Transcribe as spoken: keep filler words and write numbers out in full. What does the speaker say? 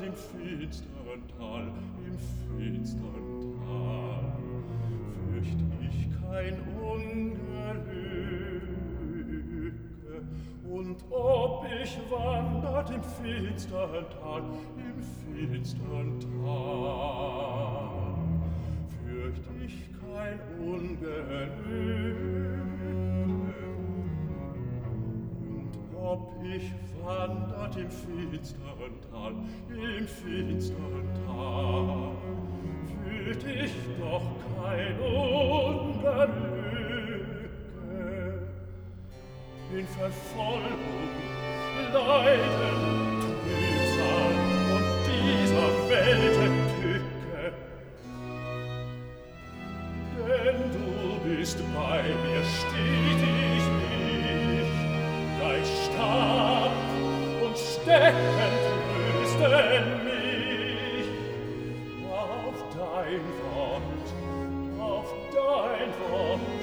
im finstern Tal, im finstern Tal. Fürcht ich kein Ungelücke, und ob ich wandert im finstern Tal, im finstern Tal. Fürcht ich kein Ungelücke, ob ich wandert im finstern Tal, im finstern Tal, fühlt ich doch kein Ungelücke. In Verfolgung, Leiden, Trübsal und dieser Welt Tücke. Denn du bist bei mir, steht ich nicht, dein Stab und Stecken trösten mich. Auf dein Wort, auf dein Wort